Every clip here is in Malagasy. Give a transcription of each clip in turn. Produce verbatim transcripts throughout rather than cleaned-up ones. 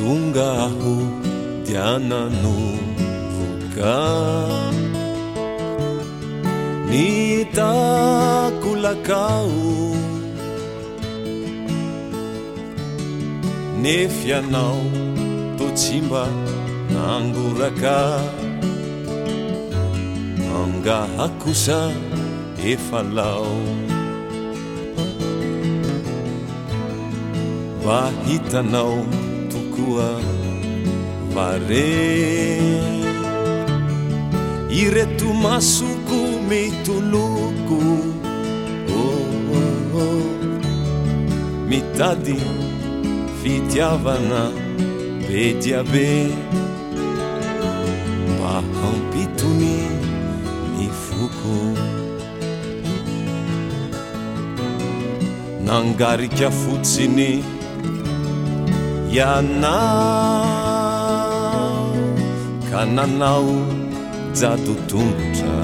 tonga aho dia nanomboka ny takolakao nefy anao to tsy mba nangoraka angaha kosa efa lao mba hitanao tokoa vare ireto masoko mitoloko oh, oh, oh. mitady fitiavana be dia be mba hampitony ny foko nangarika fotsiny ianao ka nanao jado tongotra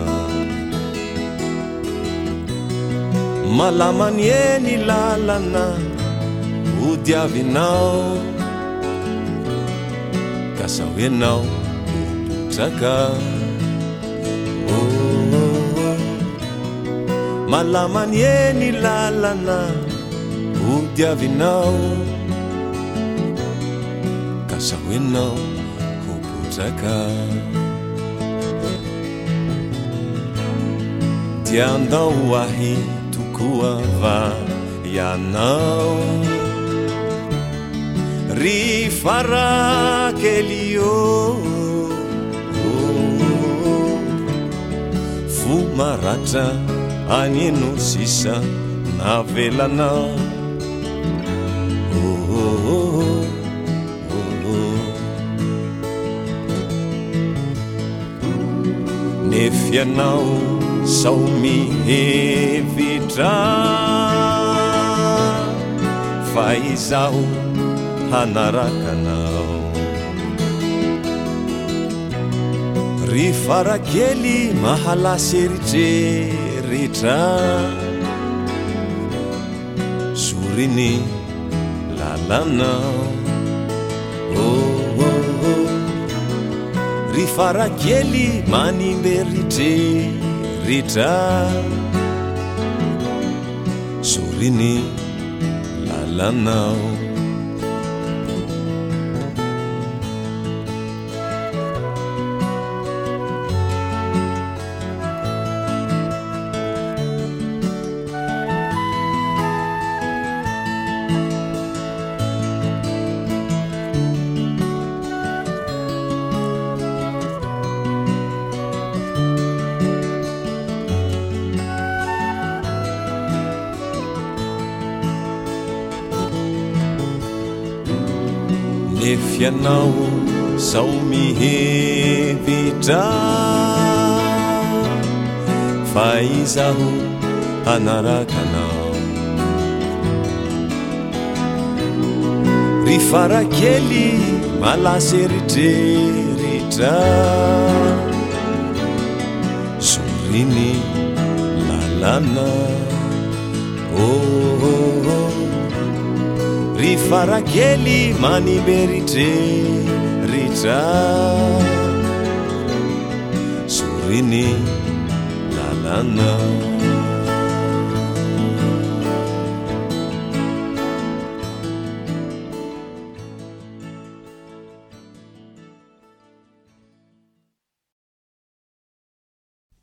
malamany eny lalana odiavinao ka sao enao obotraka oh, oh, oh. malamany eny lalana odiavinao ka sao enao obotraka tiandao ahy tokoa va ianao ry farakely oh, oh, oh. fo maratra anyeno sisa navelanao oh, oh, oh, oh, oh. nefy anao sao mihevitra fa izaho hanarakanao ry farakely mahalasy eritreretra soriny lalanao oh, oh, oh. ry farakely manimbe eritreretra soriny lalanao nefy anao sao mihevitra fa izaho hanarakanao ry farakely malasy eritreretra soriny lalana oh, oh, oh. ry farakely manimbe eritreretra soriny lalana